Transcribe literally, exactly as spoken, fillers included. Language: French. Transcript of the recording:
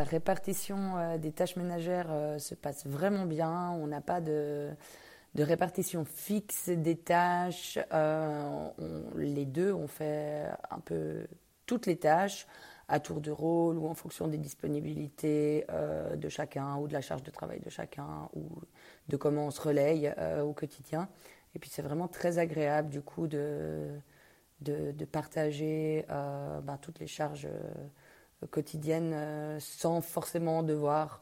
répartition euh, des tâches ménagères euh, se passe vraiment bien. On n'a pas de, de répartition fixe des tâches. Euh, on- les deux, on fait un peu toutes les tâches à tour de rôle ou en fonction des disponibilités euh, de chacun ou de la charge de travail de chacun ou de comment on se relaye euh, au quotidien. Et puis c'est vraiment très agréable du coup de, de, de partager euh, ben, toutes les charges euh, quotidiennes euh, sans forcément devoir